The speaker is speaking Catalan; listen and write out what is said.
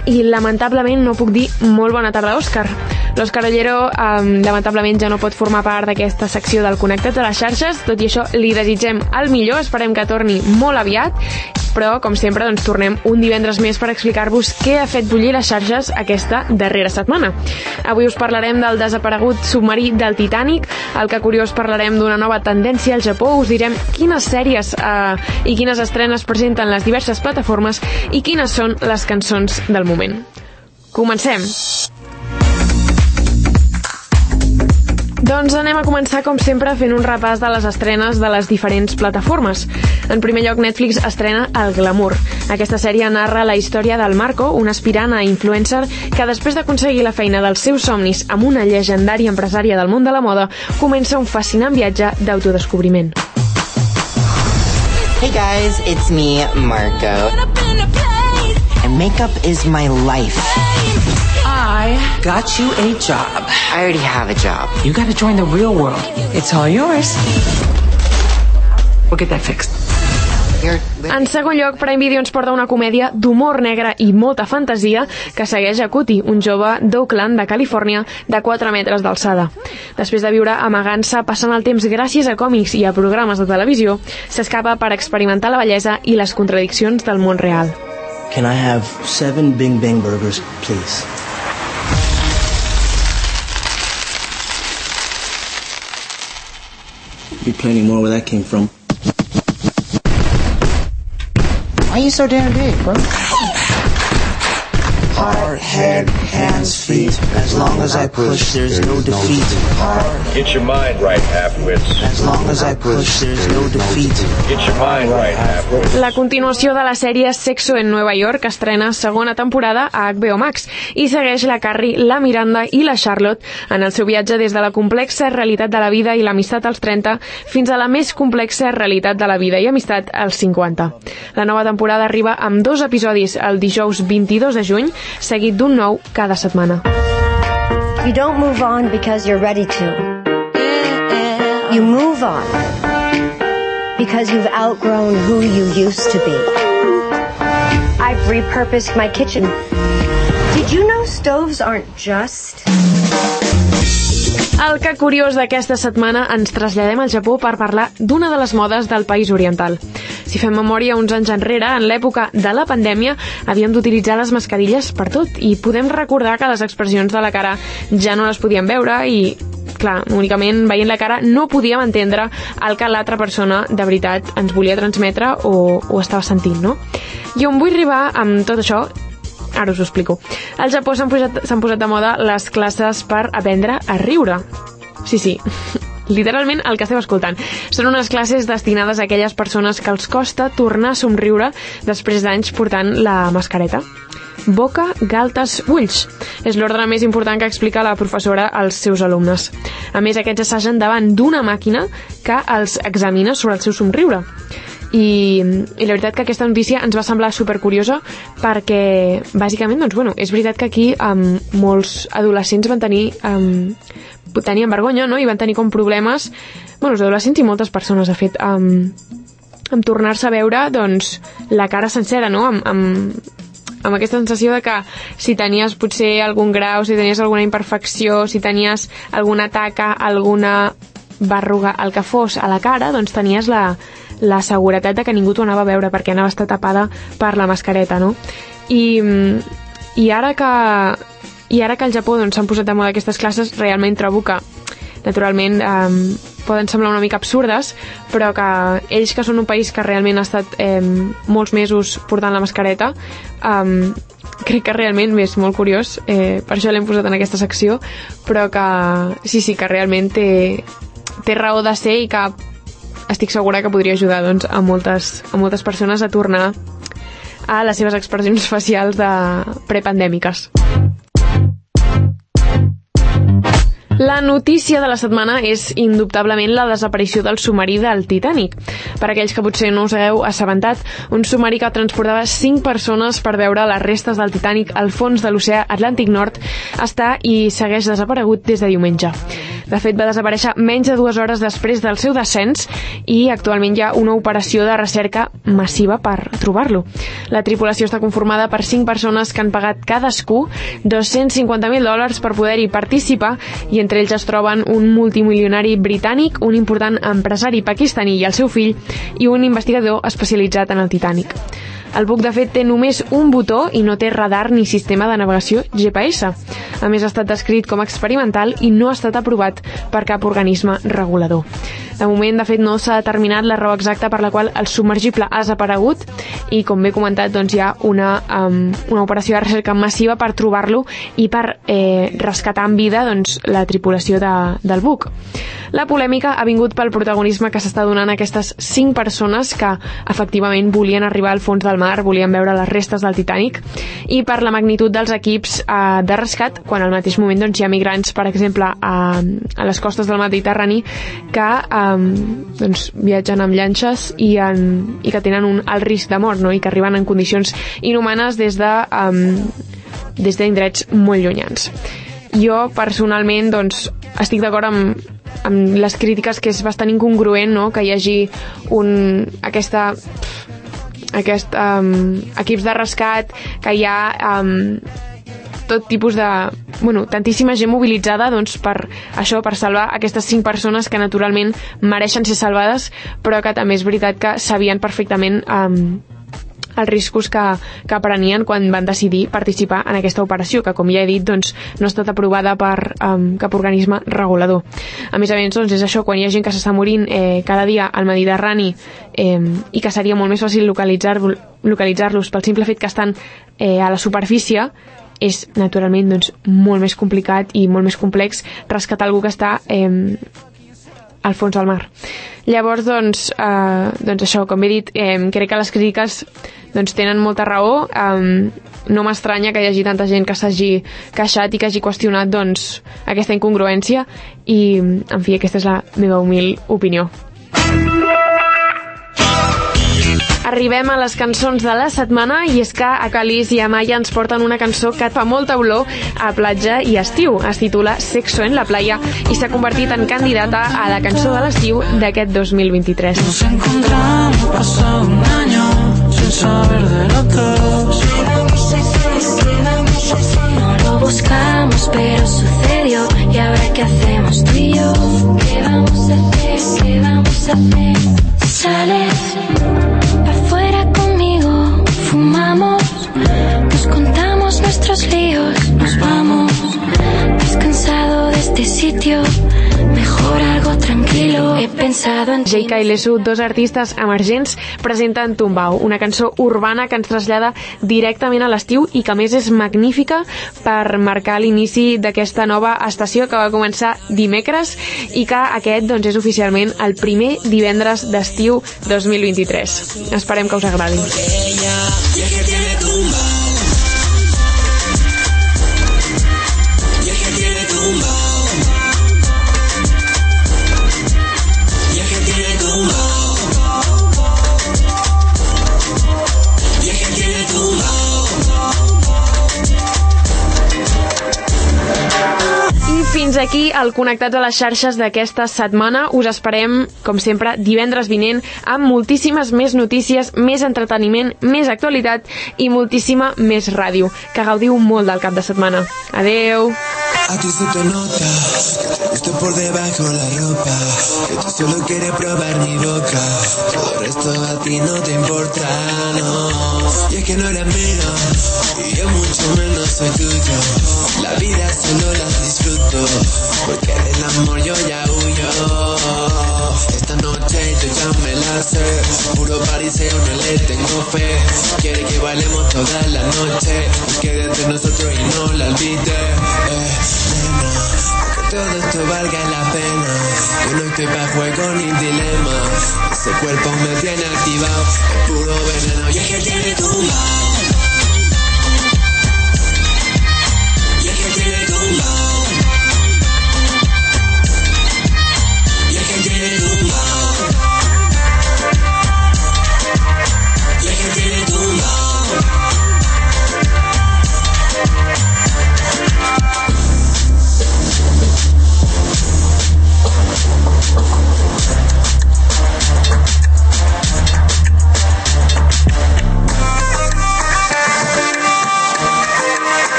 i lamentablement no puc dir molt bona tarda, Òscar. L'Òscar Ollero lamentablement ja no pot formar part d'aquesta secció del Connectats a les xarxes, tot i això li desitgem el millor, esperem que torni molt aviat, però com sempre doncs, tornem un divendres més per explicar-vos què ha fet bullir les xarxes aquesta darrera setmana. Avui us parlarem del desaparegut submarí del Titanic, al Que Curiós parlarem d'una nova tendència al Japó, us direm quines sèries i quines estrenes presenten les diverses plataformes i quines són les cançons del moment. Comencem! Doncs anem a començar, com sempre, fent un repàs de les estrenes de les diferents plataformes. En primer lloc, Netflix estrena El Glamour. Aquesta sèrie narra la història del Marco, un aspirant a influencer que després d'aconseguir la feina dels seus somnis amb una llegendària empresària del món de la moda, comença un fascinant viatge d'autodescobriment. Hey guys, it's me, Marco. And makeup is my life. I got you a job. I already have a job. You gotta join the real world. It's all yours. We'll get that fixed. En segon lloc, Prime Video ens porta una comèdia d'humor negre i molta fantasia que segueix a Cutie, un jove d'Oakland, de Califòrnia, de 4 metres d'alçada. Després de viure amagant-se, passant el temps gràcies a còmics i a programes de televisió, s'escapa per experimentar la bellesa i les contradiccions del món real. Can I have 7 Bing Bang burgers, please? Be plenty more where that came from. Why are you so damn big, bro? Heart, head, hands, feet. As long as I push, there's no defeat. Get your mind right, half-wits. As long as I push, there's no defeat. Get your mind right, half-wits. La continuació de la sèrie Sexo en Nova York estrena segona temporada a HBO Max i segueix la Carrie, la Miranda i la Charlotte en el seu viatge des de la complexa realitat de la vida i l'amistat als 30 fins a la més complexa realitat de la vida i amistat als 50. La nova temporada arriba amb 2 episodis el dijous 22 de juny, seguit d'un nou cada setmana. You don't move on because you're ready to. You move on because you've outgrown who you used to be. I've repurposed my kitchen. Did you know stoves aren't just... Al Que Curiós d'aquesta setmana ens traslladem al Japó per parlar d'una de les modes del país oriental. Si fem memòria uns anys enrere, en l'època de la pandèmia, havíem d'utilitzar les mascarilles per tot i podem recordar que les expressions de la cara ja no les podíem veure i, clar, únicament veient la cara no podíem entendre el que l'altra persona de veritat ens volia transmetre o estava sentint, no? I on vull arribar amb tot això, ara us ho explico. Al Japó s'han posat de moda les classes per aprendre a riure. Sí, literalment el que estem escoltant. Són unes classes destinades a aquelles persones que els costa tornar a somriure després d'anys portant la mascareta. Boca, galtes, ulls. És l'ordre més important que explica la professora als seus alumnes. A més, aquests assagen davant d'una màquina que els examina sobre el seu somriure. I la veritat que aquesta notícia ens va semblar supercuriosa perquè, bàsicament, doncs, bueno, és veritat que aquí molts adolescents tenien vergonya, no? I van tenir com problemes, bueno, els adolescents i moltes persones, de fet, amb tornar-se a veure, doncs, la cara sencera, no? Amb aquesta sensació de que si tenies potser algun grau, si tenies alguna imperfecció, si tenies alguna taca, alguna berruga, el que fos a la cara, doncs tenies la seguretat de que ningú t'ho anava a veure perquè anava a estar tapada per la mascareta, no? I ara que al Japó doncs, s'han posat de moda aquestes classes, realment trobo que, naturalment, poden semblar una mica absurdes, però que ells, que són un país que realment ha estat molts mesos portant la mascareta, crec que realment és molt curiós, per això l'hem posat en aquesta secció, però que sí, que realment té raó de ser i que estic segura que podria ajudar doncs, a moltes persones a tornar a les seves expressions facials prepandèmiques. La notícia de la setmana és indubtablement la desaparició del submarí del Titanic. Per aquells que potser no us hagueu assabentat, un submarí que transportava 5 persones per veure les restes del Titanic al fons de l'oceà Atlàntic Nord està i segueix desaparegut des de diumenge. De fet, va desaparèixer menys de 2 hores després del seu descens i actualment hi ha una operació de recerca massiva per trobar-lo. La tripulació està conformada per 5 persones que han pagat cadascú $250.000 per poder-hi participar, i entre ells es troben un multimilionari britànic, un important empresari pakistaní i el seu fill, i un investigador especialitzat en el Titanic. El buc, de fet, té només un botó i no té radar ni sistema de navegació GPS. A més, ha estat descrit com experimental i no ha estat aprovat per cap organisme regulador. De moment, de fet, no s'ha determinat la raó exacta per la qual el submergible ha desaparegut i, com bé he comentat, doncs, hi ha una operació de recerca massiva per trobar-lo i per rescatar en vida doncs, la tripulació del buc. La polèmica ha vingut pel protagonisme que s'està donant a aquestes 5 persones que efectivament volien arribar al fons del mar, volien veure les restes del Titanic, i per la magnitud dels equips de rescat, quan al mateix moment doncs, hi ha migrants, per exemple, a les costes del Mediterrani que doncs, viatgen amb llanxes i que tenen un alt risc de mort, no? I que arriben en condicions inhumanes des d'indrets molt llunyans. Jo, personalment, doncs, estic d'acord amb les crítiques que és bastant incongruent, no? Que hi hagi equips de rescat, que hi ha tot tipus de... tantíssima gent mobilitzada doncs, per això, per salvar aquestes 5 persones que naturalment mereixen ser salvades, però que també és veritat que sabien perfectament els riscos que prenien quan van decidir participar en aquesta operació, que, com ja he dit, doncs, no ha estat aprovada per cap organisme regulador. A més, doncs, és això, quan hi ha gent que s'està morint cada dia al Mediterrani i que seria molt més fàcil localitzar-los pel simple fet que estan a la superfície, és naturalment doncs, molt més complicat i molt més complex rescatar algú que està al fons del mar. Llavors, doncs això, com he dit, crec que les crítiques doncs, tenen molta raó. No m'estranya que hi hagi tanta gent que s'hagi queixat i que hagi qüestionat doncs, aquesta incongruència i, en fi, aquesta és la meva humil opinió. Arribem a les cançons de la setmana, i és que a Caliz i Amaya ens porten una cançó que fa molta olor a platja i estiu. Es titula Sexo en la playa i s'ha convertit en candidata a la cançó de l'estiu d'aquest 2023. Nos encontramos pasado un año sin saber de los dos. No lo buscamos pero sucedió y ahora qué hacemos tú y yo. ¿Qué vamos a hacer? ¿Qué vamos a hacer? Sales afuera conmigo, fumamos, nos contamos nuestros líos, nos vamos. ¿Has cansado de este sitio? Mejor algo tranquilo. He pensado en Jayca i Lesu, 2 artistes emergents, presenten Tumbao, una cançó urbana que ens trasllada directament a l'estiu i que a més és magnífica per marcar l'inici d'aquesta nova estació que va començar dimecres i que aquest doncs, és oficialment el primer divendres d'estiu 2023. Esperem que us agradi. Fins aquí el Connectats a les xarxes d'aquesta setmana. Us esperem, com sempre, divendres vinent amb moltíssimes més notícies, més entreteniment, més actualitat i moltíssima més ràdio. Que gaudiu molt del cap de setmana. Adeu! A ti se te nota, esto por debajo la ropa, que tú solo quieres probar mi boca, todo el resto a ti no te importa, no. Y es que no eres mío, y yo mucho menos soy tuyo. La vida solo la disfruto, porque del amor yo ya huyo. Esta noche yo ya me la sé, puro pariseo, no le tengo fe. Quiere que bailemos toda la noche, que entre nosotros y no la olvides. Que todo esto valga la pena, yo no estoy pa' juego ni dilema. Ese cuerpo me tiene activado, es puro veneno y es que tiene tumba.